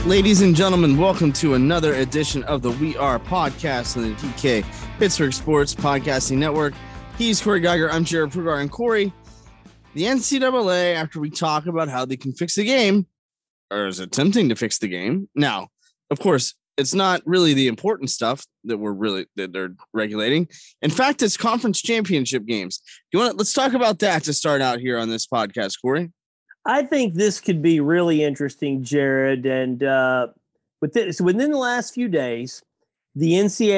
Ladies and gentlemen, welcome to another edition of the We Are Podcast on the PK Pittsburgh Sports Podcasting Network. He's Corey Geiger. I'm Jared Prugar. And Corey, the NCAA, after we talk about how they can fix the game, or is attempting to fix the game. Now, of course, it's not really the important stuff that they're regulating. In fact, it's conference championship games. Let's talk about that to start out here on this podcast, Corey. I think this could be really interesting, Jared. And within the last few days, the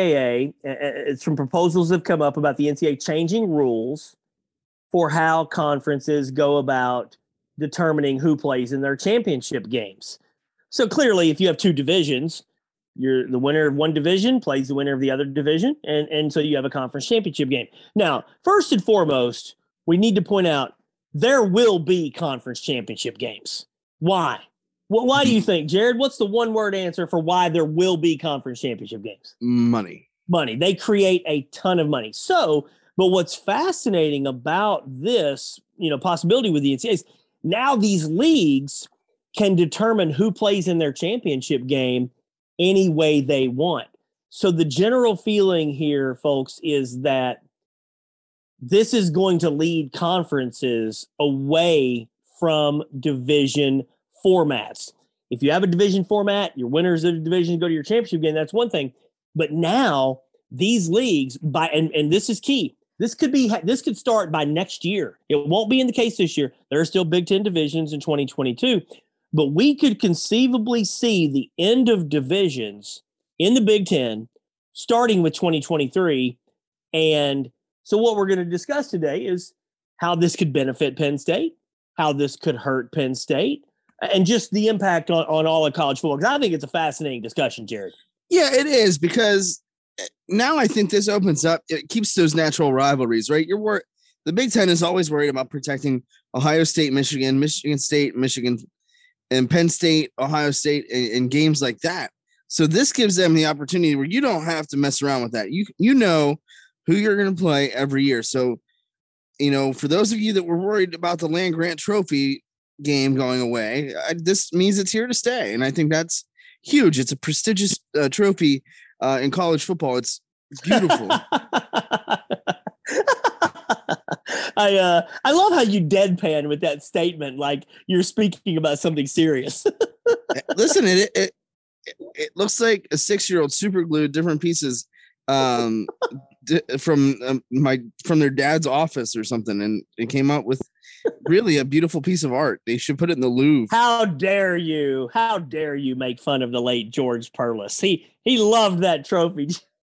NCAA, some proposals have come up about the NCAA changing rules for how conferences go about determining who plays in their championship games. So clearly, if you have two divisions, the winner of one division plays the winner of the other division, and so you have a conference championship game. Now, first and foremost, we need to point out there will be conference championship games. Why? Why do you think, Jared? What's the one-word answer for why there will be conference championship games? Money. They create a ton of money. But what's fascinating about this, possibility with the NCAA is now these leagues can determine who plays in their championship game any way they want. So the general feeling here, folks, is that this is going to lead conferences away from division formats. If you have a division format, your winners of the division go to your championship game, that's one thing. But now these leagues, and this is key, this could start by next year. It won't be in the case this year. There are still Big Ten divisions in 2022, but we could conceivably see the end of divisions in the Big Ten starting with 2023. And so what we're going to discuss today is how this could benefit Penn State, how this could hurt Penn State, and just the impact on all of college football. Because I think it's a fascinating discussion, Jared. Yeah, it is, because now I think this opens up. It keeps those natural rivalries, right? The Big Ten is always worried about protecting Ohio State, Michigan State, Michigan, and Penn State, Ohio State, and games like that. So this gives them the opportunity where you don't have to mess around with that. You know who you're going to play every year. So, for those of you that were worried about the Land Grant Trophy game going away, this means it's here to stay. And I think that's huge. It's a prestigious trophy in college football. It's beautiful. I love how you deadpan with that statement, like you're speaking about something serious. Listen, it looks like a 6-year-old super glued different pieces from their dad's office or something, and it came out with really a beautiful piece of art. They should put it in the Louvre. How dare you make fun of the late George Perlis? He loved that trophy.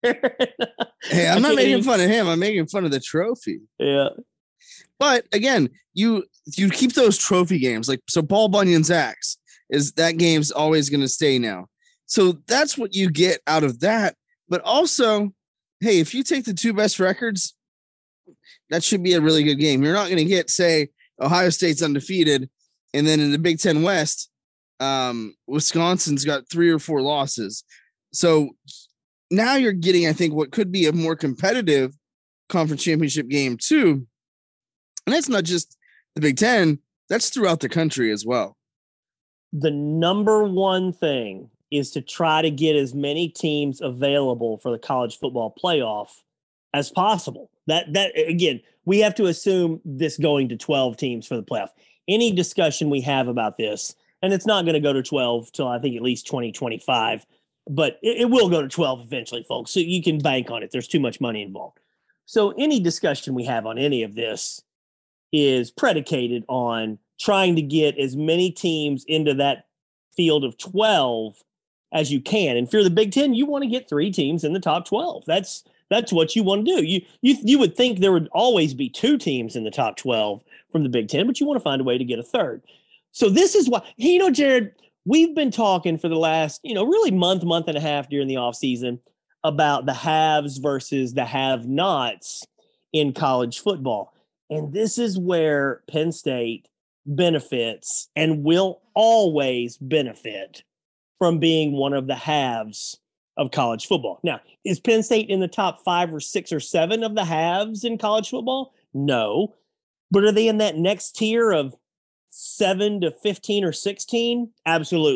Hey, I'm not making fun of him. I'm making fun of the trophy. Yeah. But again, you keep those trophy games, so Paul Bunyan's axe that game's always going to stay now. So that's what you get out of that. But also, hey, if you take the two best records, that should be a really good game. You're not going to get, say, Ohio State's undefeated, and then in the Big Ten West, Wisconsin's got 3 or 4 losses. So now you're getting, I think, what could be a more competitive conference championship game too. And that's not just the Big Ten, that's throughout the country as well. The number one thing is to try to get as many teams available for the college football playoff as possible. That again, we have to assume this going to 12 teams for the playoff. Any discussion we have about this, and it's not going to go to 12 till I think at least 2025, but it will go to 12 eventually, folks. So you can bank on it. There's too much money involved. So any discussion we have on any of this is predicated on trying to get as many teams into that field of 12 as you can. And if you're the Big Ten, you want to get 3 teams in the top 12. That's what you want to do. You would think there would always be 2 teams in the top 12 from the Big Ten, but you want to find a way to get a third. So this is why, Jared, we've been talking for the last, really month and a half during the offseason about the haves versus the have-nots in college football. And this is where Penn State benefits and will always benefit from being one of the haves of college football. Now, is Penn State in the top 5 or 6 or 7 of the haves in college football? No. But are they in that next tier of 7 to 15 or 16? Absolutely.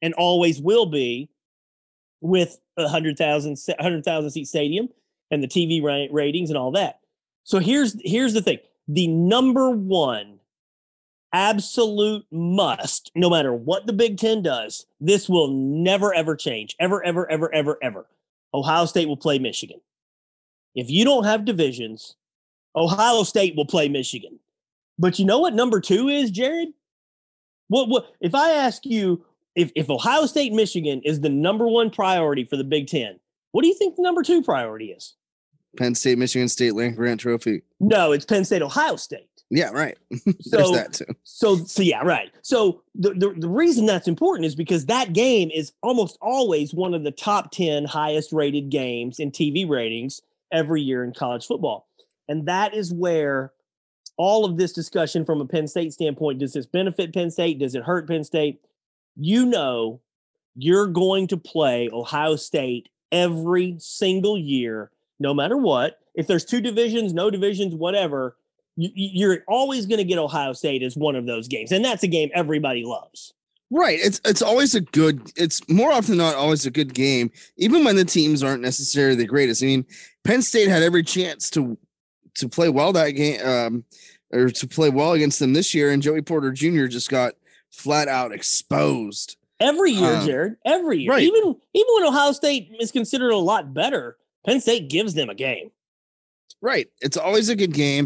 and always will be with a 100,000 seat stadium and the TV ratings and all that. So here's the thing. The number one absolute must, no matter what the Big Ten does, this will never, ever change. Ever, ever, ever, ever, ever. Ohio State will play Michigan. If you don't have divisions, Ohio State will play Michigan. But you know what number two is, Jared? What if I ask you if Ohio State and Michigan is the number one priority for the Big Ten, what do you think the number two priority is? Penn State, Michigan State, Land-Grant Trophy. No, it's Penn State, Ohio State. Yeah, right. There's that too. So yeah, right. So the reason that's important is because that game is almost always one of the top 10 highest rated games in TV ratings every year in college football. And that is where all of this discussion from a Penn State standpoint, does this benefit Penn State? Does it hurt Penn State? You know, you're going to play Ohio State every single year, no matter what. If there's two divisions, no divisions, whatever, you're always going to get Ohio State as one of those games. And that's a game everybody loves. Right. It's always it's more often than not always a good game, even when the teams aren't necessarily the greatest. I mean, Penn State had every chance to play well that game, or to play well against them this year, and Joey Porter Jr. just got flat out exposed. Every year, Jared. Every year. Right. Even when Ohio State is considered a lot better, Penn State gives them a game. Right. It's always a good game.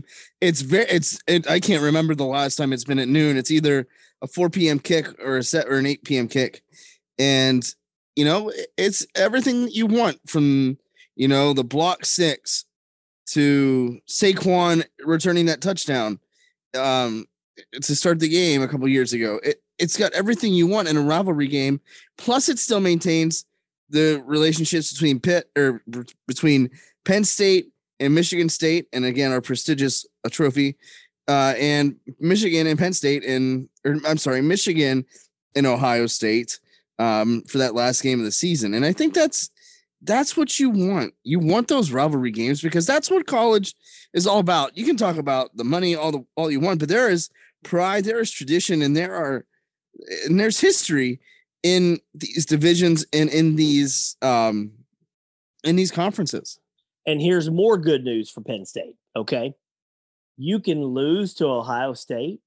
I can't remember the last time it's been at noon. It's either a 4 p.m. kick or an 8 p.m. kick. And, it's everything you want from, the block 6 to Saquon returning that touchdown to start the game a couple years ago. It's got everything you want in a rivalry game. Plus it still maintains the relationships between Penn State and Michigan State, and again, our prestigious trophy, and Michigan and Penn State, Michigan and Ohio State, for that last game of the season. And I think that's what you want. You want those rivalry games because that's what college is all about. You can talk about the money all you want, but there is pride, there is tradition, and there's history in these divisions and in these conferences. And here's more good news for Penn State, okay? You can lose to Ohio State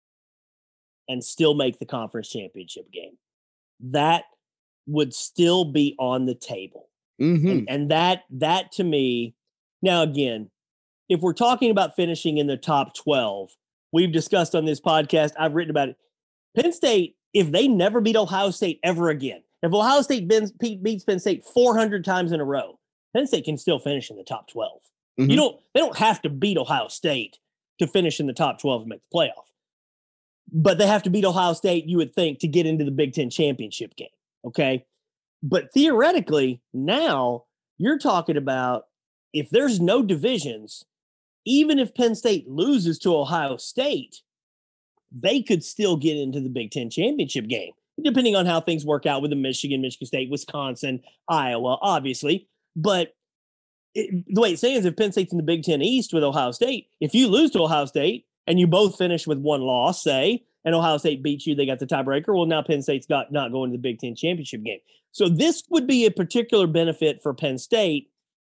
and still make the conference championship game. That would still be on the table. Mm-hmm. And that to me, now again, if we're talking about finishing in the top 12, we've discussed on this podcast, I've written about it. Penn State, if they never beat Ohio State ever again, if Ohio State beats Penn State 400 times in a row, Penn State can still finish in the top 12. Mm-hmm. They don't have to beat Ohio State to finish in the top 12 and make the playoff. But they have to beat Ohio State, you would think, to get into the Big Ten championship game. Okay. But theoretically, now you're talking about if there's no divisions, even if Penn State loses to Ohio State, they could still get into the Big Ten championship game, depending on how things work out with the Michigan State, Wisconsin, Iowa, obviously. But the way it stands, if Penn State's in the Big Ten East with Ohio State, if you lose to Ohio State and you both finish with one loss, say, and Ohio State beats you, they got the tiebreaker. Well, now Penn State's not going to the Big Ten championship game. So this would be a particular benefit for Penn State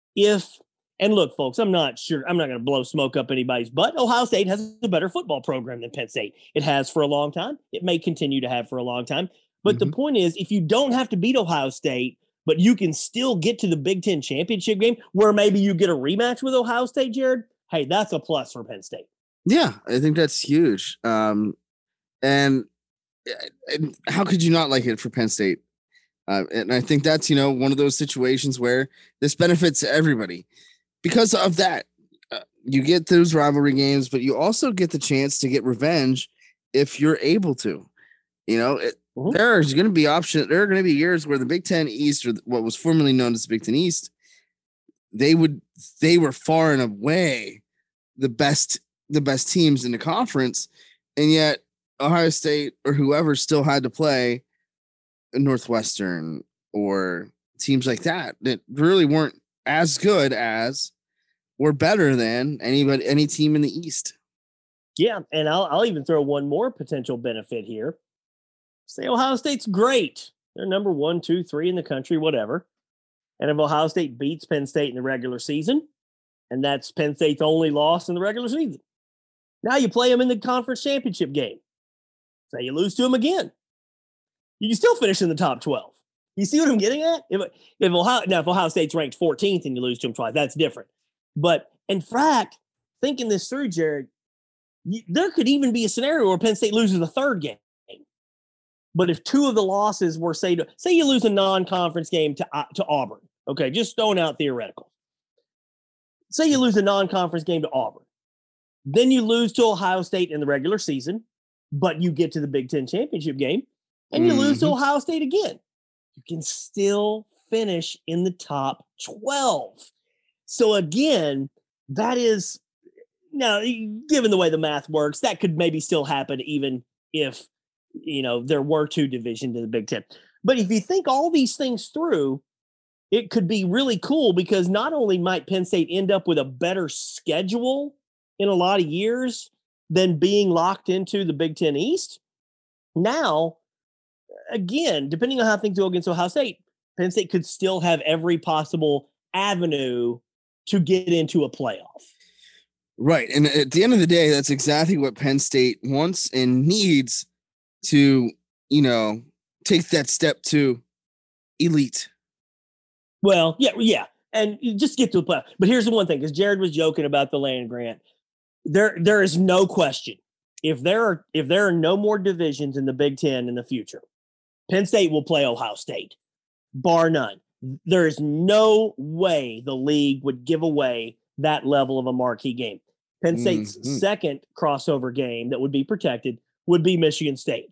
and look, folks, I'm not going to blow smoke up anybody's butt. Ohio State has a better football program than Penn State. It has for a long time. It may continue to have for a long time. But the point is, if you don't have to beat Ohio State, but you can still get to the Big Ten championship game where maybe you get a rematch with Ohio State, Jared, hey, that's a plus for Penn State. Yeah, I think that's huge. And how could you not like it for Penn State? And I think that's, one of those situations where this benefits everybody. Because of that, you get those rivalry games, but you also get the chance to get revenge if you're able to. There's going to be there are going to be years where the Big Ten East, or what was formerly known as the Big Ten East, they were far and away the best teams in the conference, and yet Ohio State or whoever still had to play Northwestern or teams like that really weren't as good as or better than any team in the East. Yeah, and I'll even throw one more potential benefit here. Say Ohio State's great They're number 1, 2, 3 in the country, whatever. And if Ohio State beats Penn State in the regular season, and that's Penn State's only loss in the regular season, now you play them in the conference championship game. Say you lose to them again, you can still finish in the top 12. You see what I'm getting at? If Ohio State's ranked 14th and you lose to them twice, that's different. But in fact, thinking this through, Jared, there could even be a scenario where Penn State loses the third game. But if two of the losses were, say you lose a non-conference game to Auburn, okay, just throwing out theoretical. Say you lose a non-conference game to Auburn. Then you lose to Ohio State in the regular season, but you get to the Big Ten championship game, and you lose to Ohio State again. You can still finish in the top 12. So again, that is, now, given the way the math works, that could maybe still happen even if, there were two divisions in the Big Ten. But if you think all these things through, it could be really cool because not only might Penn State end up with a better schedule in a lot of years than being locked into the Big Ten East, now, again, depending on how things go against Ohio State, Penn State could still have every possible avenue to get into a playoff. Right. And at the end of the day, that's exactly what Penn State wants and needs to, take that step to elite. Well, yeah. And you just get to the playoff. But here's the one thing, because Jared was joking about the land grant. There is no question. If there are no more divisions in the Big Ten in the future, Penn State will play Ohio State, bar none. There is no way the league would give away that level of a marquee game. Penn State's second crossover game that would be protected would be Michigan State.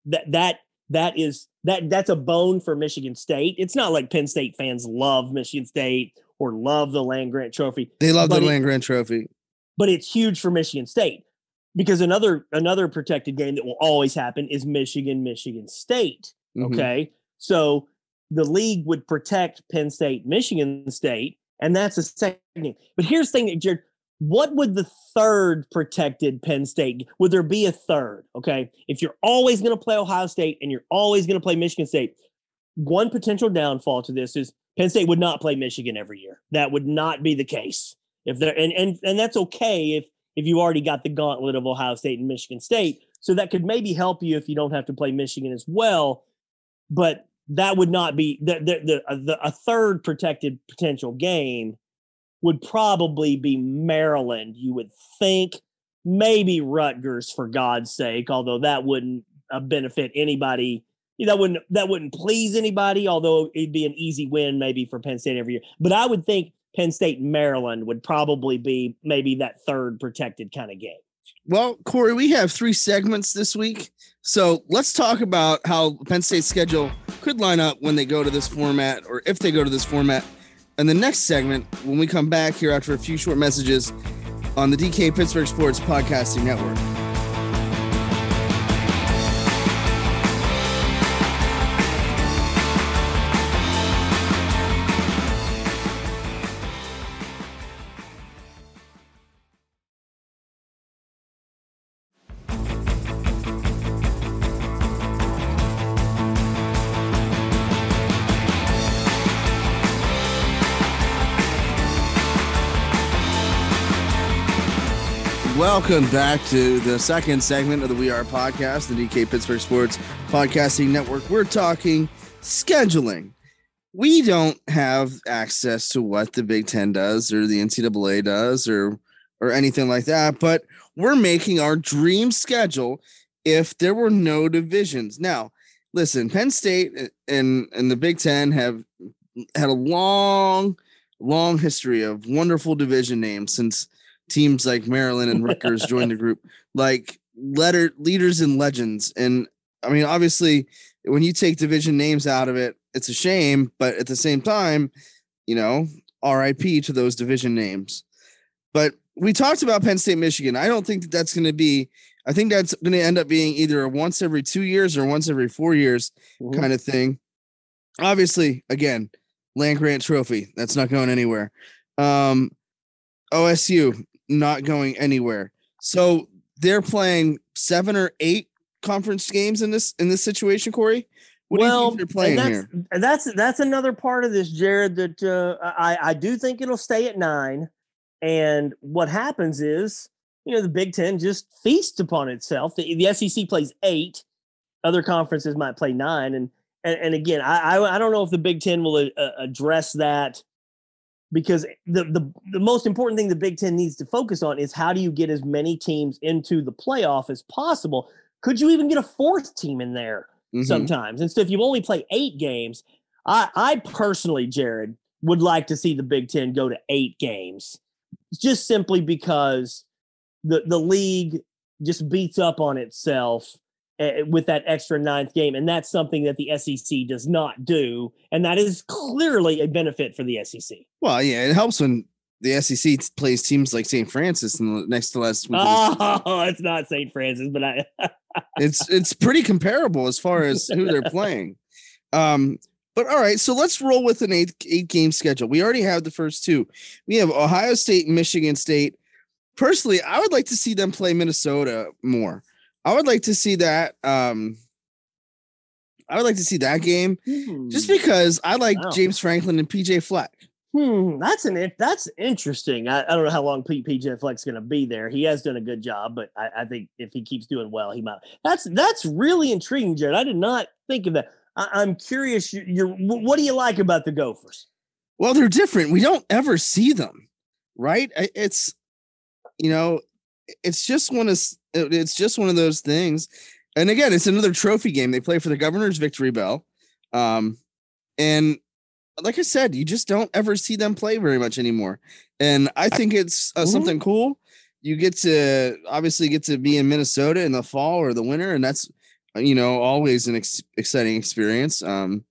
That's a bone for Michigan State. It's not like Penn State fans love Michigan State or love the land grant trophy. They love the land grant trophy, but it's huge for Michigan State because another protected game that will always happen is Michigan State. Okay. So the league would protect Penn State, Michigan State, and that's a second game. But here's the thing, Jared, what would the third protected Penn State, would there be a third? Okay. If you're always going to play Ohio State and you're always going to play Michigan State, one potential downfall to this is Penn State would not play Michigan every year. That would not be the case. If they're and that's okay if you already got the gauntlet of Ohio State and Michigan State. So that could maybe help you if you don't have to play Michigan as well. But that would not be a third protected potential game would probably be Maryland. You would think, maybe Rutgers, for God's sake, although that wouldn't benefit anybody. That wouldn't please anybody, although it'd be an easy win maybe for Penn State every year. But I would think Penn State and Maryland would probably be maybe that third protected kind of game. Well, Corey, we have 3 segments this week. So let's talk about how Penn State's schedule could line up when they go to this format, or if they go to this format. And the next segment, when we come back here after a few short messages on the DK Pittsburgh Sports Podcasting Network. Welcome back to the second segment of the We Are podcast, the DK Pittsburgh Sports Podcasting Network. We're talking scheduling. We don't have access to what the Big Ten does or the NCAA does or anything like that, but we're making our dream schedule if there were no divisions. Now, listen, Penn State and the Big Ten have had a long history of wonderful division names since teams like Maryland and Rutgers joined the group, like leaders and legends. And I mean, obviously, when you take division names out of it, it's a shame. But at the same time, RIP to those division names. But we talked about Penn State, Michigan. I don't think that's going to be. I think that's going to end up being either a once every 2 years or once every 4 years kind of thing. Obviously, again, land grant trophy. That's not going anywhere. OSU. Not going anywhere. So they're playing 7 or 8 conference games in this situation, Corey, What do you think they're playing here? That's another part of this, Jared, that I do think it'll stay at 9. And what happens is, the Big Ten just feasts upon itself. The SEC plays 8. Other conferences might play 9. And again, I don't know if the Big Ten will address that, because the most important thing the Big Ten needs to focus on is how do you get as many teams into the playoff as possible? Could you even get a 4th team in there sometimes? And so if you only play 8 games, I personally, Jared, would like to see the Big Ten go to 8 games, just simply because the league just beats up on itself with that extra 9th game. And that's something that the SEC does not do. And that is clearly a benefit for the SEC. Well, yeah, it helps when the SEC plays teams like St. Francis in the next to last week. Oh, it's not St. Francis, but it's pretty comparable as far as who they're playing. But all right, so let's roll with an 8 game schedule. We already have the first 2. We have Ohio State and Michigan State. Personally, I would like to see them play Minnesota more. I would like to see that. I would like to see that game just because I like James Franklin and PJ Fleck. That's interesting. I don't know how long PJ Fleck's going to be there. He has done a good job, but I think if he keeps doing well, he might. That's really intriguing, Jared. I did not think of that. I'm curious. What do you like about the Gophers? Well, they're different. We don't ever see them, right? It's just one of those things. And again, it's another trophy game. They play for the Governor's Victory Bell. And like I said, you just don't ever see them play very much anymore. And I think it's something cool. You get to be in Minnesota in the fall or the winter. And that's, always an exciting experience.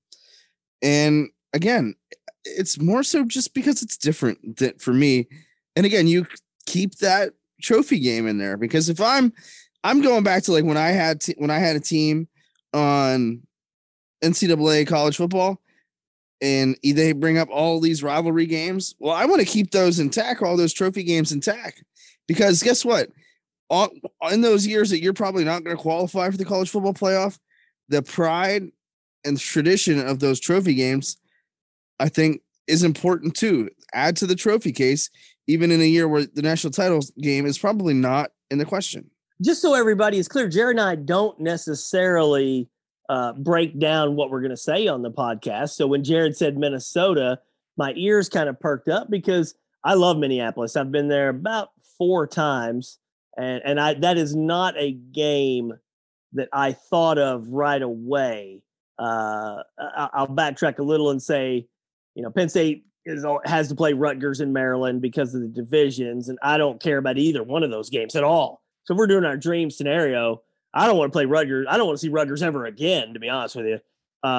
And again, it's more so just because it's different for me. And again, you keep that trophy game in there, because if I'm going back to like when I had a team on NCAA college football and they bring up all these rivalry games. Well, I want to keep those intact, all those trophy games intact, because guess what? In those years that you're probably not going to qualify for the college football playoff, the pride and the tradition of those trophy games, I think, is important too. Add to the trophy case, even in a year where the national title game is probably not in the question. Just so everybody is clear, Jared and I don't necessarily break down what we're going to say on the podcast. So when Jared said Minnesota, my ears kind of perked up because I love Minneapolis. I've been there about 4 times. And that is not a game that I thought of right away. I'll backtrack a little and say, Penn State has to play Rutgers in Maryland because of the divisions, and I don't care about either one of those games at all. So if we're doing our dream scenario, I don't want to play Rutgers. I don't want to see Rutgers ever again, to be honest with you.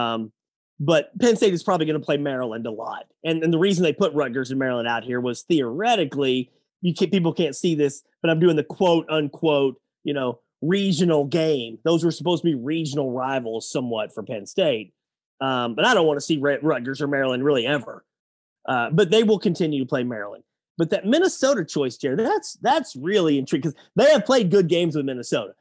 But Penn State is probably going to play Maryland a lot. And the reason they put Rutgers and Maryland out here was theoretically, people can't see this, but I'm doing the quote unquote, regional game. Those were supposed to be regional rivals somewhat for Penn State. But I don't want to see Rutgers or Maryland really ever. But they will continue to play Maryland. But that Minnesota choice, Jared, that's really intriguing because they have played good games with Minnesota.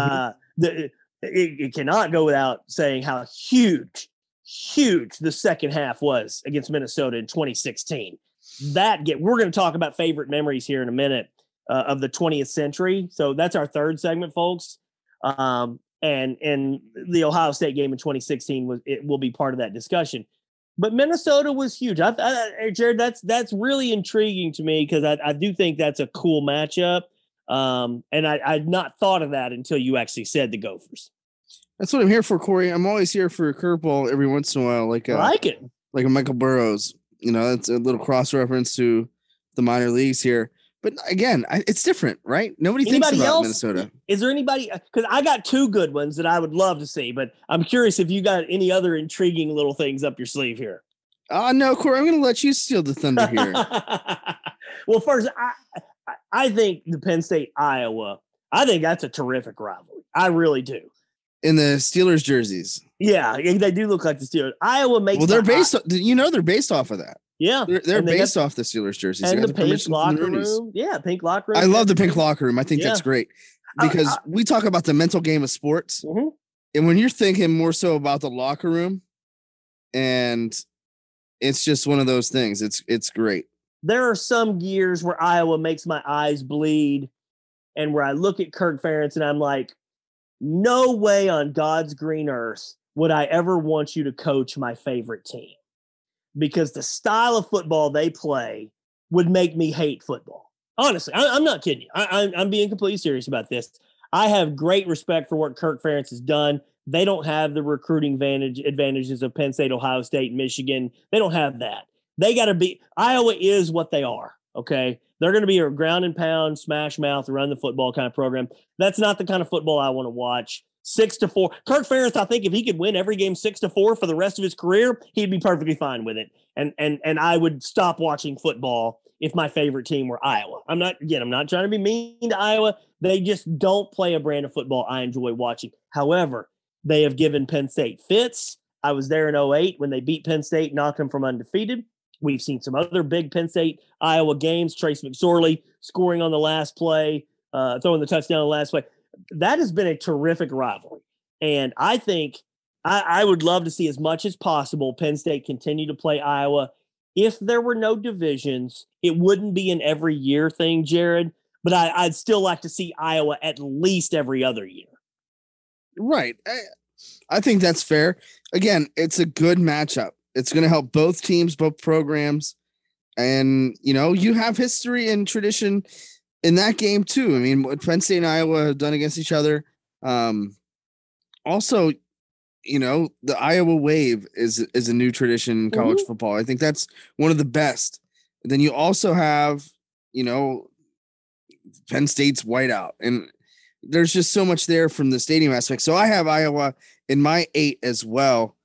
It cannot go without saying how huge the second half was against Minnesota in 2016. We're going to talk about favorite memories here in a minute of the 20th century. So that's our third segment, folks. And the Ohio State game in 2016 will be part of that discussion. But Minnesota was huge. Jared, that's really intriguing to me because I do think that's a cool matchup. And I'd not thought of that until you actually said the Gophers. That's what I'm here for, Corey. I'm always here for a curveball every once in a while, like a Michael Burrows. That's a little cross reference to the minor leagues here. But again, it's different, right? Nobody thinks about Minnesota. Is there anybody? Because I got 2 good ones that I would love to see, but I'm curious if you got any other intriguing little things up your sleeve here. No, Corey, I'm going to let you steal the thunder here. Well, first, I think the Penn State Iowa. I think that's a terrific rivalry. I really do. In the Steelers jerseys. Yeah, they do look like the Steelers. Iowa makes. Well, they're based off of that. Yeah, they're based off the Steelers jerseys. And the pink locker room. Yeah, pink locker room. I love the pink locker room. I think that's great because we talk about the mental game of sports, and when you're thinking more so about the locker room, and it's just one of those things. It's great. There are some years where Iowa makes my eyes bleed, and where I look at Kirk Ferentz and I'm like, no way on God's green earth would I ever want you to coach my favorite team, because the style of football they play would make me hate football. Honestly, I'm not kidding you. I'm being completely serious about this. I have great respect for what Kirk Ferentz has done. They don't have the recruiting advantages of Penn State, Ohio State, Michigan. They don't have that. They got to be – Iowa is what they are, okay? They're going to be a ground and pound, smash mouth, run the football kind of program. That's not the kind of football I want to watch. 6-4. Kirk Ferentz, I think if he could win every game 6-4 for the rest of his career, he'd be perfectly fine with it. And I would stop watching football if my favorite team were Iowa. I'm not trying to be mean to Iowa. They just don't play a brand of football I enjoy watching. However, they have given Penn State fits. I was there in 2008 when they beat Penn State, knocked them from undefeated. We've seen some other big Penn State Iowa games. Trace McSorley scoring on the last play, throwing the touchdown on the last play. That has been a terrific rivalry. And I think I would love to see, as much as possible, Penn State continue to play Iowa. If there were no divisions, it wouldn't be an every year thing, Jared, but I'd still like to see Iowa at least every other year. Right. I think that's fair. Again, it's a good matchup. It's going to help both teams, both programs. And, you have history and tradition in that game too. I mean, what Penn State and Iowa have done against each other. Also, the Iowa wave is a new tradition in college football. I think that's one of the best. And then you also have, Penn State's whiteout, and there's just so much there from the stadium aspect. So I have Iowa in my 8 as well.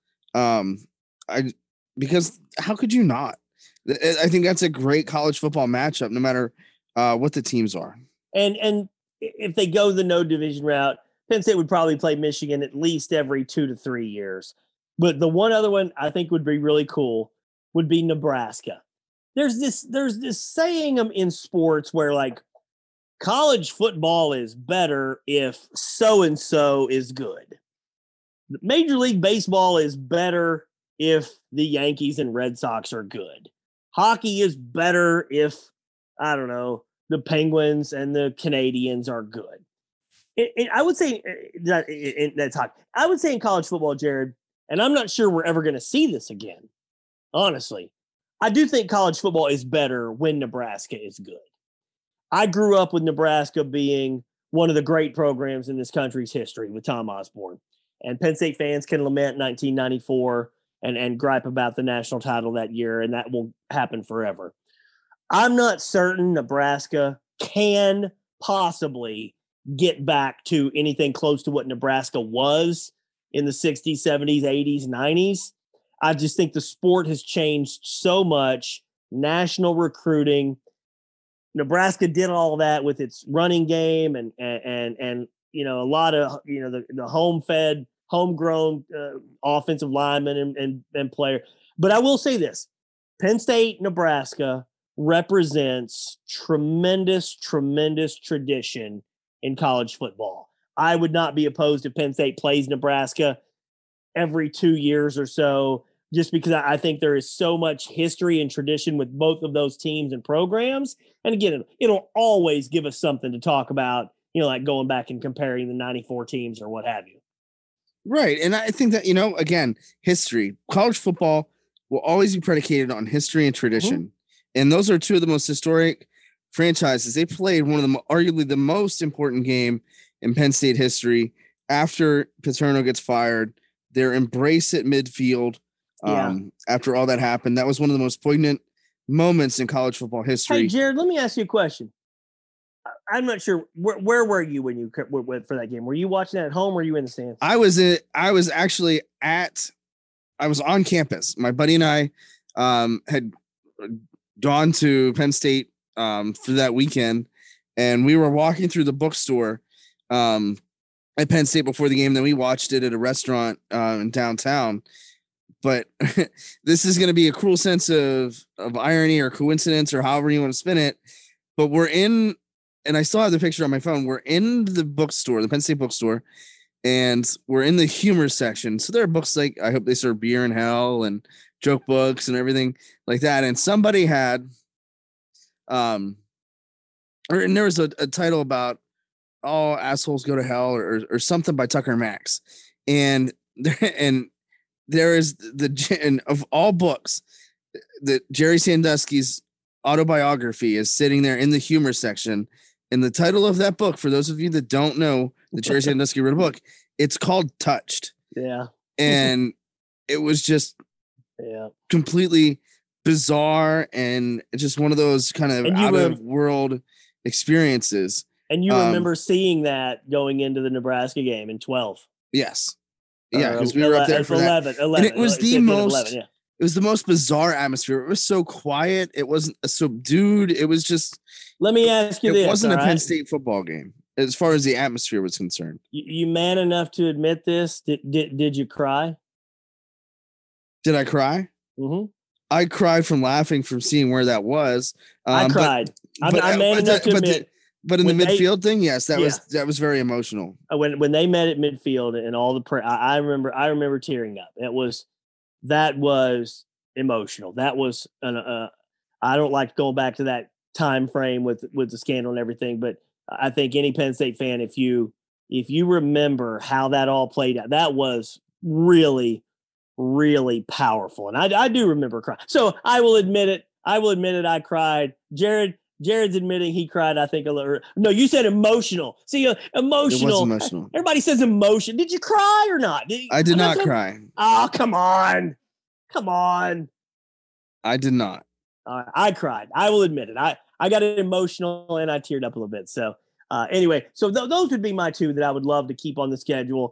Because how could you not? I think that's a great college football matchup, no matter what the teams are. And if they go the no division route, Penn State would probably play Michigan at least every 2 to 3 years. But the one other one I think would be really cool would be Nebraska. There's this saying in sports where, like, college football is better if so-and-so is good. Major League Baseball is better if the Yankees and Red Sox are good. Hockey is better if, I don't know, the Penguins and the Canadians are good. I would say that's hockey. I would say in college football, Jared, and I'm not sure we're ever going to see this again, honestly. I do think college football is better when Nebraska is good. I grew up with Nebraska being one of the great programs in this country's history with Tom Osborne. And Penn State fans can lament 1994 and gripe about the national title that year, and that will happen forever. I'm not certain Nebraska can possibly get back to anything close to what Nebraska was in the 60s, 70s, 80s, 90s. I just think the sport has changed so much. National recruiting. Nebraska did all that with its running game and a lot of the home-fed, homegrown offensive linemen and player. But I will say this: Penn State, Nebraska represents tremendous tradition in college football. I would not be opposed if Penn State plays Nebraska every 2 years or so, just because I think there is so much history and tradition with both of those teams and programs. And again, it'll always give us something to talk about, like going back and comparing the 94 teams or what have you. Right. And I think that, again, history, college football will always be predicated on history and tradition. Mm-hmm. And those are two of the most historic franchises. They played one of them, arguably the most important game in Penn State history. After Paterno gets fired, their embrace at midfield. After all that happened, that was one of the most poignant moments in college football history. Hey, Jared, let me ask you a question. I'm not sure where were you when you went for that game? Were you watching that at home or were you in the stands? I was on campus. My buddy and I had gone to Penn State for that weekend, and we were walking through the bookstore at Penn State before the game. Then we watched it at a restaurant in downtown. But this is going to be a cruel sense of irony or coincidence or however you want to spin it. But we're in, and I still have the picture on my phone. We're in the bookstore, the Penn State bookstore, and we're in the humor section. So there are books like I Hope They Serve Beer in Hell and joke books and everything like that. And somebody had, and there was a title about all assholes go to hell or something by Tucker Max. And there is and of all books, that Jerry Sandusky's autobiography is sitting there in the humor section. And the title of that book, for those of you that don't know that Jerry Sandusky wrote a book, it's called Touched. Yeah. And it was just completely bizarre and just one of those kind of out of world experiences. And you remember seeing that going into the Nebraska game in 12. Yes. Yeah, because we were up there for 11. And it was the most 11, it was the most bizarre atmosphere. It was so quiet. It wasn't subdued. It was just. Let me ask you this. It wasn't a Penn State football game as far as the atmosphere was concerned. You man enough to admit this? Did you cry? Did I cry? Mm-hmm. I cried from laughing from seeing where that was. I cried. I'm man enough to admit. But in the midfield thing, yes, that was very emotional. When they met at midfield and all the I remember tearing up. That was emotional. That was I don't like going back to that time frame with the scandal and everything, but I think any Penn State fan, if you remember how that all played out, that was really, really powerful. And I do remember crying. So I will admit it. I cried. Jared's admitting he cried, I think, a little. No, you said emotional. See, emotional. It was emotional. Everybody says emotion. Did you cry or not? I did not cry. Oh, come on. I did not. I cried. I will admit it. I got emotional and I teared up a little bit. So anyway, so those would be my two that I would love to keep on the schedule.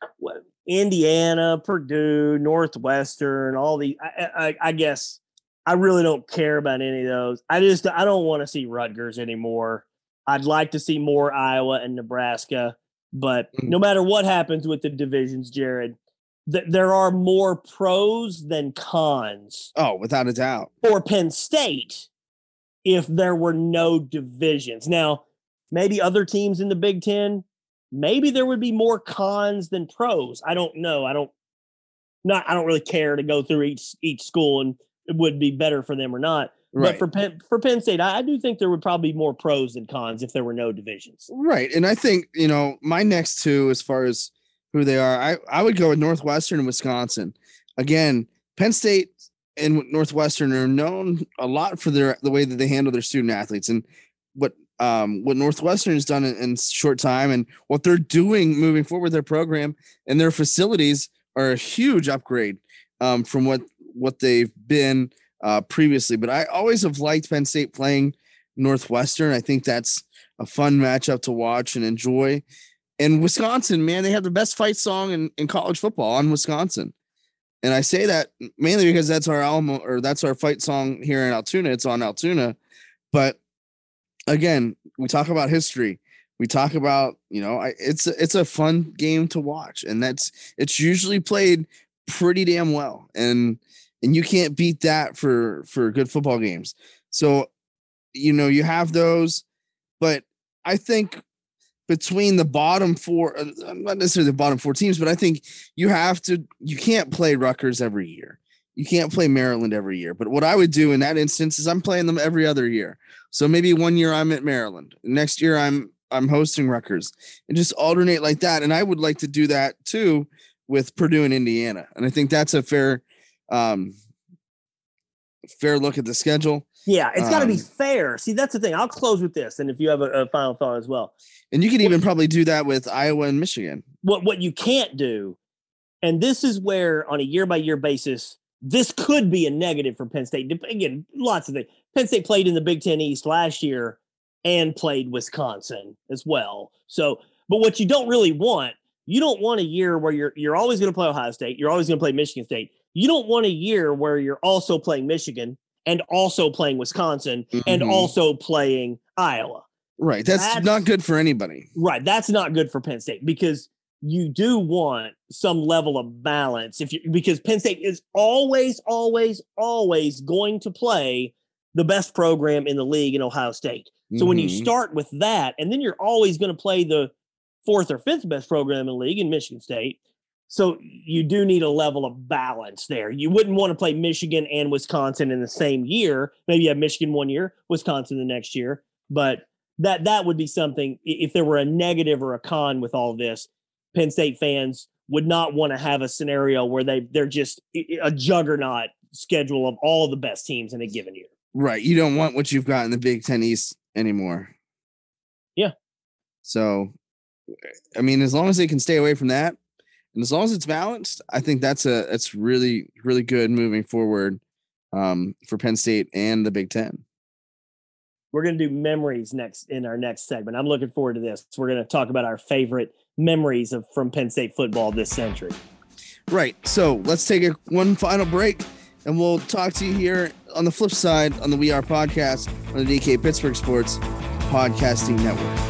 Indiana, Purdue, Northwestern, all the. I guess. I really don't care about any of those. I don't want to see Rutgers anymore. I'd like to see more Iowa and Nebraska, but no matter what happens with the divisions, Jared, there are more pros than cons. Oh, without a doubt. For Penn State, if there were no divisions. Now, maybe other teams in the Big Ten, maybe there would be more cons than pros. I don't know. I don't really care to go through each school and it would be better for them or not. Right. But for Penn State, I do think there would probably be more pros than cons if there were no divisions. Right. And I think, my next two, as far as who they are, I would go with Northwestern and Wisconsin. Again, Penn State and Northwestern are known a lot for the way that they handle their student athletes. And what Northwestern has done in short time and what they're doing moving forward with their program and their facilities are a huge upgrade from what they've been previously. But I always have liked Penn State playing Northwestern. I think that's a fun matchup to watch and enjoy. And Wisconsin, man, they have the best fight song in college football on Wisconsin. And I say that mainly because that's that's our fight song here in Altoona. It's on Altoona. But again, we talk about history. We talk about, it's a fun game to watch. And it's usually played pretty damn well. And you can't beat that for good football games. So, you have those, but I think between the bottom four, not necessarily the bottom four teams, but I think you can't play Rutgers every year. You can't play Maryland every year. But what I would do in that instance is I'm playing them every other year. So maybe one year I'm at Maryland. Next year I'm hosting Rutgers and just alternate like that. And I would like to do that too with Purdue and Indiana. And I think that's a fair look at the schedule. Yeah, it's got to be fair. See, that's the thing. I'll close with this, and if you have a final thought as well. And you could even probably do that with Iowa and Michigan. What you can't do, and this is where on a year-by-year basis, this could be a negative for Penn State. Again, lots of things. Penn State played in the Big Ten East last year and played Wisconsin as well. So, but what you don't really want, you don't want a year where you're always going to play Ohio State. You're always going to play Michigan State. You don't want a year where you're also playing Michigan and also playing Wisconsin and also playing Iowa. Right. That's not good for anybody. Right. That's not good for Penn State because you do want some level of balance because Penn State is always, always, always going to play the best program in the league in Ohio State. So when you start with that, and then you're always going to play the fourth or fifth best program in the league in Michigan State. So you do need a level of balance there. You wouldn't want to play Michigan and Wisconsin in the same year. Maybe you have Michigan one year, Wisconsin the next year. But that would be something, if there were a negative or a con with all this, Penn State fans would not want to have a scenario where they're just a juggernaut schedule of all the best teams in a given year. Right. You don't want what you've got in the Big Ten East anymore. Yeah. So, I mean, as long as they can stay away from that, and as long as it's balanced, I think that's really, really good moving forward for Penn State and the Big Ten. We're going to do memories next in our next segment. I'm looking forward to this. We're going to talk about our favorite memories from Penn State football this century. Right. So let's take one final break, and we'll talk to you here on the flip side on the We Are podcast on the DK Pittsburgh Sports Podcasting Network.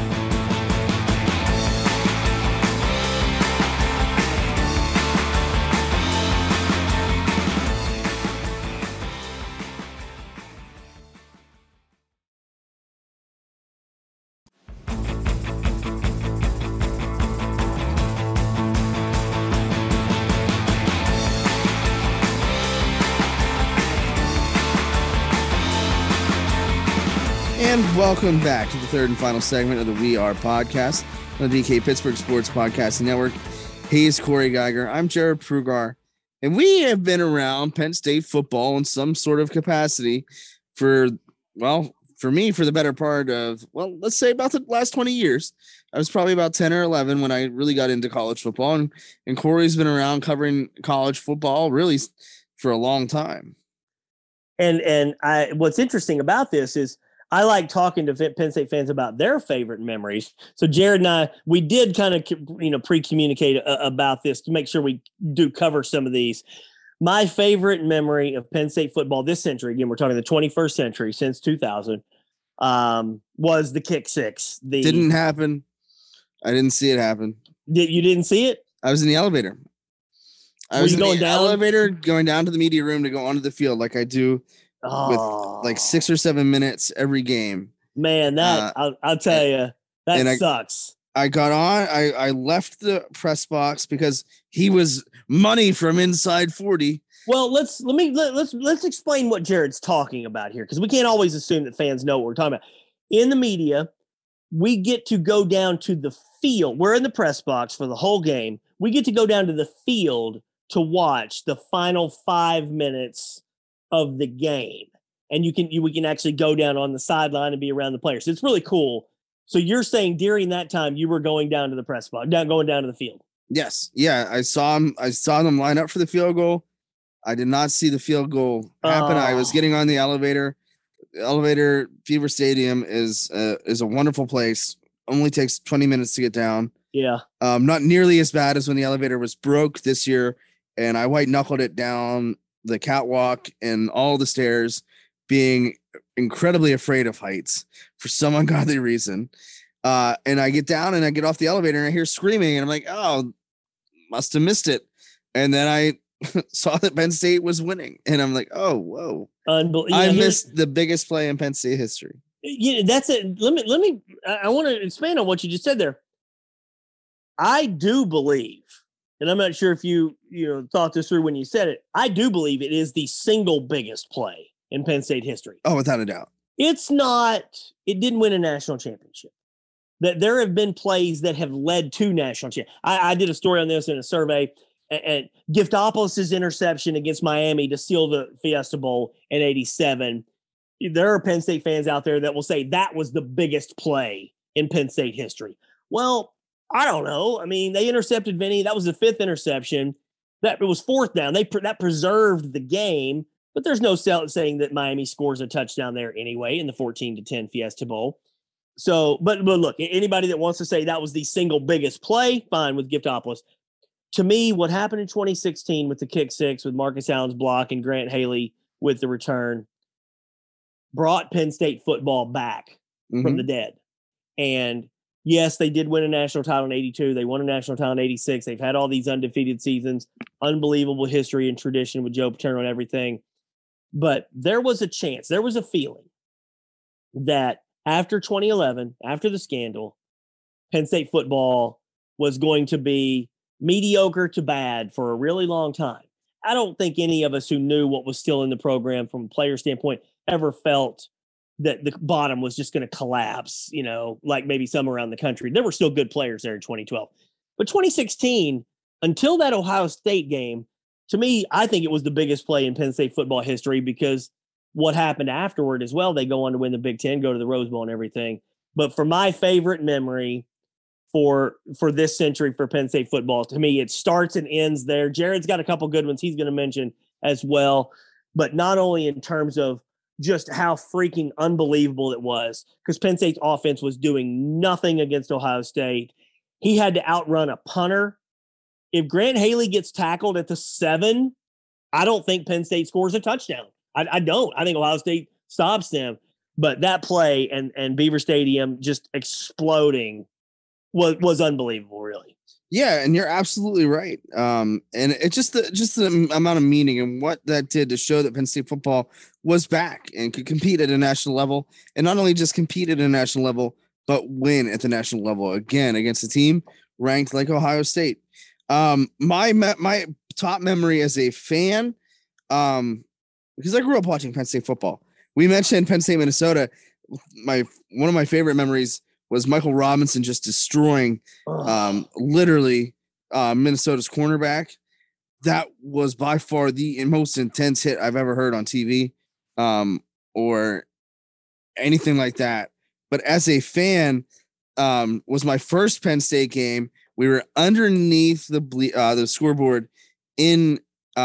Welcome back to the third and final segment of the We Are podcast on the DK Pittsburgh Sports Podcasting Network. He's Corey Geiger. I'm Jared Prugar, and we have been around Penn State football in some sort of capacity for me, for the better part of, let's say about the last 20 years. I was probably about 10 or 11 when I really got into college football, and Corey's been around covering college football really for a long time. And what's interesting about this is I like talking to Penn State fans about their favorite memories. So Jared and I, we did kind of, pre-communicate about this to make sure we do cover some of these. My favorite memory of Penn State football this century, again, we're talking the 21st century since 2000, was the kick six. Didn't happen. I didn't see it happen. You didn't see it? I was in the elevator. I was in the elevator going down to the media room to go onto the field like I do with like 6 or 7 minutes every game. Man, I'll tell you, that sucks. I got on. I left the press box because he was money from inside 40. Well, let's explain what Jared's talking about here, because we can't always assume that fans know what we're talking about. In the media, we get to go down to the field. We're in the press box for the whole game. We get to go down to the field to watch the final 5 minutes of the game. And we can actually go down on the sideline and be around the players. It's really cool. So you're saying during that time you were going down to the press box, going down to the field? Yes. Yeah. I saw them line up for the field goal. I did not see the field goal happen. I was getting on the elevator. The elevator, Beaver Stadium is a wonderful place. Only takes 20 minutes to get down. Yeah. Not nearly as bad as when the elevator was broke this year, and I white knuckled it down the catwalk and all the stairs, being incredibly afraid of heights for some ungodly reason. And I get down and I get off the elevator and I hear screaming and I'm like, oh, must have missed it. And then I saw that Penn State was winning and I'm like, oh, whoa. I missed the biggest play in Penn State history. Yeah, that's it. I want to expand on what you just said there. I do believe, and I'm not sure if you thought this through when you said it, I do believe it is the single biggest play in Penn State history. Oh, without a doubt. It didn't win a national championship. That there have been plays that have led to national championship. I did a story on this in a survey, and Giftopoulos' interception against Miami to seal the Fiesta Bowl in '87. There are Penn State fans out there that will say that was the biggest play in Penn State history. Well, I don't know. I mean, they intercepted Vinny. That was the 5th interception. That it was 4th down. That preserved the game, but there's no saying that Miami scores a touchdown there anyway in the 14-10 Fiesta Bowl. So, but look, anybody that wants to say that was the single biggest play, fine with Giftopoulos. To me, what happened in 2016 with the kick six, with Marcus Allen's block and Grant Haley with the return, brought Penn State football back from the dead. And yes, they did win a national title in '82. They won a national title in '86. They've had all these undefeated seasons, unbelievable history and tradition with Joe Paterno and everything. But there was a chance, there was a feeling that after 2011, after the scandal, Penn State football was going to be mediocre to bad for a really long time. I don't think any of us who knew what was still in the program from a player standpoint ever felt that the bottom was just going to collapse, like maybe some around the country. There were still good players there in 2012. But 2016, until that Ohio State game, to me, I think it was the biggest play in Penn State football history because what happened afterward as well, they go on to win the Big Ten, go to the Rose Bowl and everything. But for my favorite memory for this century for Penn State football, to me, it starts and ends there. Jared's got a couple good ones he's going to mention as well, but not only in terms of just how freaking unbelievable it was, because Penn State's offense was doing nothing against Ohio State. He had to outrun a punter. If Grant Haley gets tackled at the 7, I don't think Penn State scores a touchdown. I don't. I think Ohio State stops them. But that play and Beaver Stadium just exploding was unbelievable, really. Yeah, and you're absolutely right. And it's just the amount of meaning and what that did to show that Penn State football was back and could compete at a national level, and not only just compete at a national level, but win at the national level again against a team ranked like Ohio State. My top memory as a fan, because I grew up watching Penn State football. We mentioned Penn State, Minnesota. One of my favorite memories was Michael Robinson just destroying literally Minnesota's cornerback. That was by far the most intense hit I've ever heard on TV or anything like that. But as a fan, was my first Penn State game. We were underneath the scoreboard in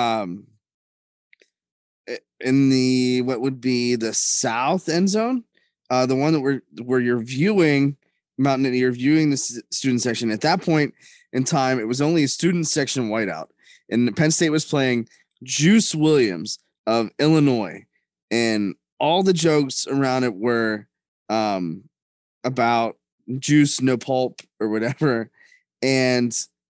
the what would be the south end zone, the one that where you're viewing Mountain, you're viewing the student section. At that point in time, it was only a student section whiteout, and Penn State was playing Juice Williams of Illinois, and all the jokes around it were about juice, no pulp, or whatever. And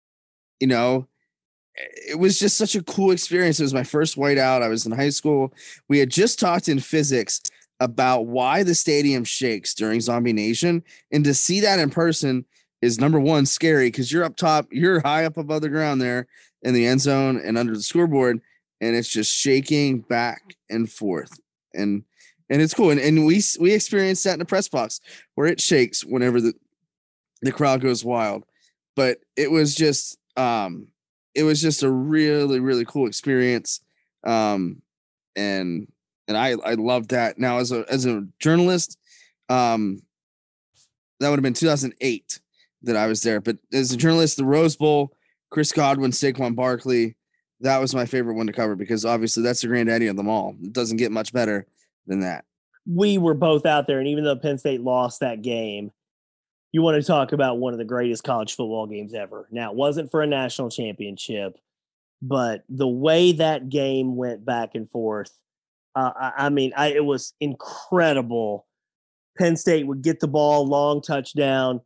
it was just such a cool experience. It was my first whiteout. I was in high school. We had just talked in physics about why the stadium shakes during Zombie Nation. And to see that in person is, number one, scary because you're up top, you're high up above the ground there in the end zone and under the scoreboard, and it's just shaking back and forth. And it's cool. And we experienced that in the press box where it shakes whenever the crowd goes wild. But it was just a really, really cool experience. And I loved that. Now as a journalist, that would have been 2008 that I was there. But as a journalist, the Rose Bowl, Chris Godwin, Saquon Barkley, that was my favorite one to cover because obviously that's the granddaddy of them all. It doesn't get much better than that. We were both out there, and even though Penn State lost that game, you want to talk about one of the greatest college football games ever. Now, it wasn't for a national championship, but the way that game went back and forth, it was incredible. Penn State would get the ball, long touchdown.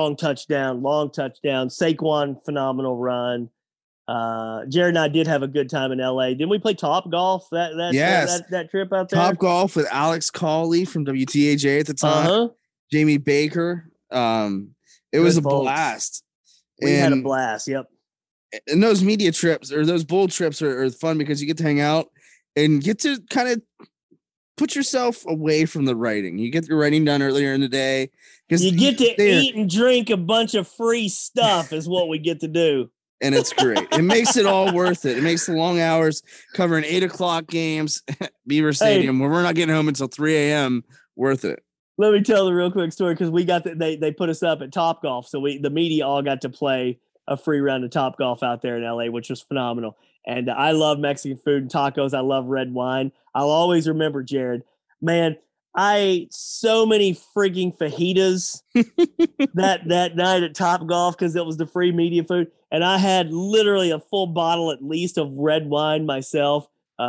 Saquon, phenomenal run. Jared and I did have a good time in LA. Didn't we play Top Golf that trip out there? Top Golf with Alex Cawley from WTAJ at the time. Jamie Baker. It was a blast. We had a blast. Yep. And those media trips or those bowl trips are fun because you get to hang out and get to kind of put yourself away from the writing. You get your writing done earlier in the day because you get to eat and drink a bunch of free stuff is what we get to do. And it's great. It makes it all worth it. It makes the long hours covering 8:00 games at Beaver Stadium where we're not getting home until 3 a.m. worth it. Let me tell the real quick story because we got they put us up at Top Golf, so the media all got to play a free round of Top Golf out there in LA, which was phenomenal. And I love Mexican food and tacos. I love red wine. I'll always remember, Jared, man, I ate so many freaking fajitas that night at Top Golf because it was the free media food, and I had literally a full bottle at least of red wine myself.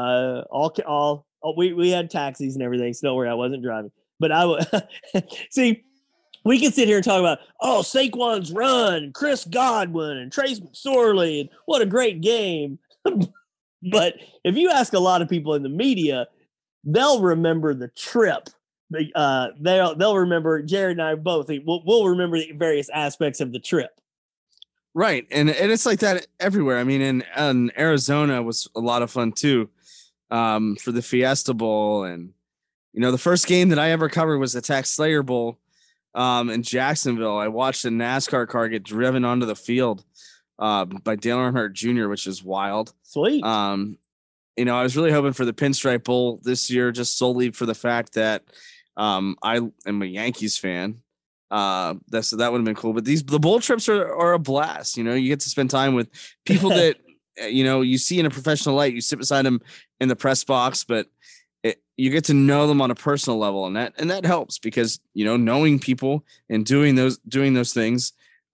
We had taxis and everything, so don't worry, I wasn't driving. But see, we can sit here and talk about, Saquon's run, Chris Godwin, and Trace McSorley, and what a great game. But if you ask a lot of people in the media, they'll remember the trip they'll remember. Jared and I both we'll remember the various aspects of the trip. Right, and it's like that everywhere. I mean, in Arizona was a lot of fun too, for the Fiesta Bowl, and the first game that I ever covered was the Tax Slayer Bowl, in Jacksonville. I watched a NASCAR car get driven onto the field, by Dale Earnhardt Jr., which is wild. Sweet. I was really hoping for the Pinstripe Bowl this year, just solely for the fact that I am a Yankees fan. That would have been cool. But the bowl trips are a blast. You get to spend time with people that you see in a professional light. You sit beside them in the press box, but you get to know them on a personal level, and that helps because knowing people and doing those things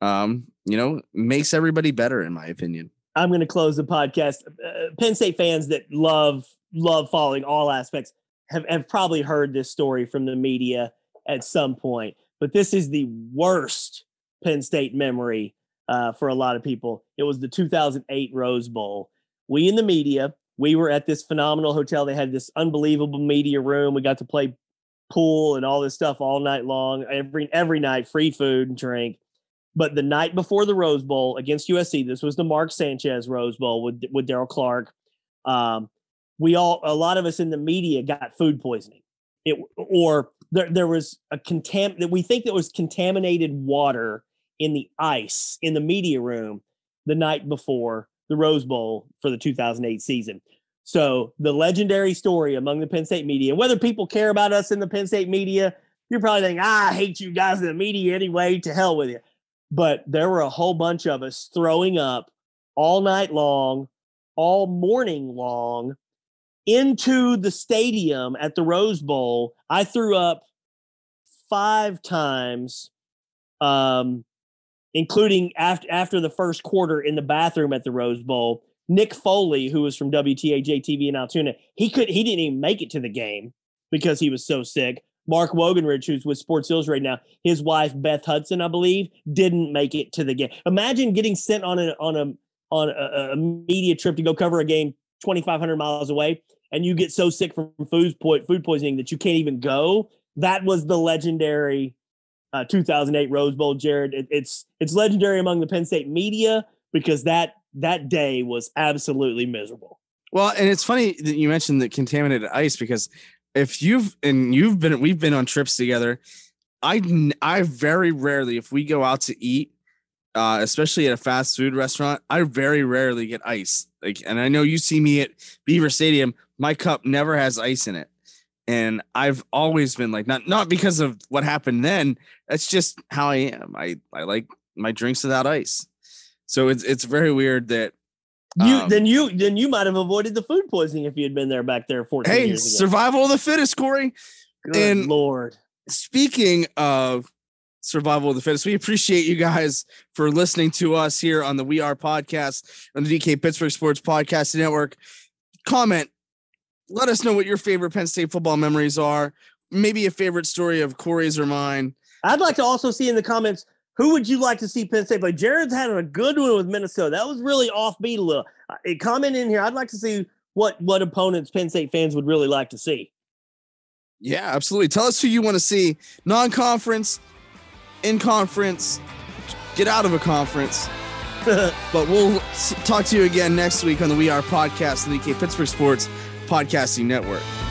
makes everybody better, in my opinion. I'm going to close the podcast. Penn State fans that love following all aspects have probably heard this story from the media at some point, but this is the worst Penn State memory for a lot of people. It was the 2008 Rose Bowl. We in the media, we were at this phenomenal hotel. They had this unbelievable media room. We got to play pool and all this stuff all night long, every night, free food and drink. But the night before the Rose Bowl against USC, this was the Mark Sanchez Rose Bowl with Darryl Clark. A lot of us in the media got food poisoning. There was that we think that was contaminated water in the ice in the media room the night before the Rose Bowl for the 2008 season. So the legendary story among the Penn State media, whether people care about us in the Penn State media, you're probably thinking, I hate you guys in the media anyway, to hell with you. But there were a whole bunch of us throwing up all night long, all morning long, into the stadium at the Rose Bowl. I threw up 5 times, including after the first quarter in the bathroom at the Rose Bowl. Nick Foley, who was from WTAJ TV in Altoona, he didn't even make it to the game because he was so sick. Mark Wogenrich, who's with Sports Illustrated now, his wife Beth Hudson, I believe, didn't make it to the game. Imagine getting sent on a media trip to go cover a game 2,500 miles away, and you get so sick from food poisoning that you can't even go. That was the legendary 2008 Rose Bowl, Jared. It's legendary among the Penn State media because that day was absolutely miserable. Well, and it's funny that you mentioned the contaminated ice because we've been on trips together. I very rarely, if we go out to eat, especially at a fast food restaurant, I very rarely get ice. And I know you see me at Beaver Stadium, my cup never has ice in it. And I've always been like, not because of what happened then. That's just how I am. I like my drinks without ice. So it's very weird that you might have avoided the food poisoning if you had been there back there 14 years ago. Hey, survival of the fittest, Corey. Good Lord. Speaking of survival of the fittest, we appreciate you guys for listening to us here on the We Are podcast on the DK Pittsburgh Sports Podcast Network. Comment. Let us know what your favorite Penn State football memories are. Maybe a favorite story of Corey's or mine. I'd like to also see in the comments, who would you like to see Penn State play? Jared's had a good one with Minnesota. That was really offbeat a little. Comment in here. I'd like to see what opponents Penn State fans would really like to see. Yeah, absolutely. Tell us who you want to see. Non-conference, in conference, get out of a conference. But we'll talk to you again next week on the We Are podcast, the DK Pittsburgh Sports Podcasting Network.